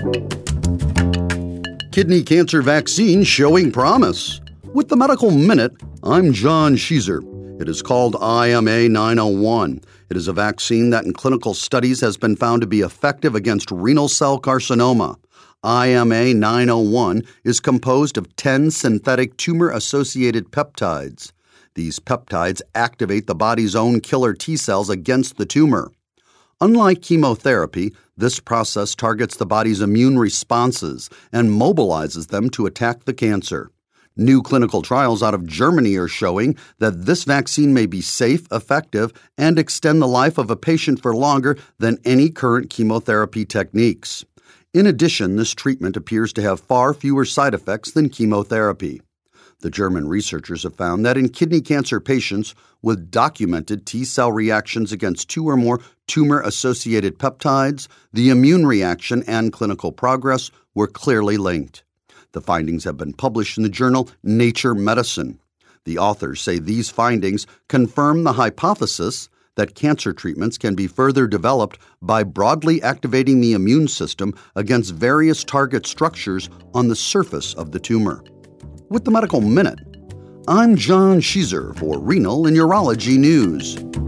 Kidney cancer vaccine showing promise. With the Medical Minute, I'm John Sheezer. It is called IMA 901. It is a vaccine that in clinical studies has been found to be effective against renal cell carcinoma. IMA 901 is composed of 10 synthetic tumor-associated peptides. These peptides activate the body's own killer T cells against the tumor. Unlike chemotherapy, this process targets the body's immune responses and mobilizes them to attack the cancer. New clinical trials out of Germany are showing that this vaccine may be safe, effective, and extend the life of a patient for longer than any current chemotherapy techniques. In addition, this treatment appears to have far fewer side effects than chemotherapy. The German researchers have found that in kidney cancer patients with documented T-cell reactions against 2 or more tumor-associated peptides, the immune reaction and clinical progress were clearly linked. The findings have been published in the journal Nature Medicine. The authors say these findings confirm the hypothesis that cancer treatments can be further developed by broadly activating the immune system against various target structures on the surface of the tumor. With the Medical Minute, I'm John Sheezer for Renal and Urology News.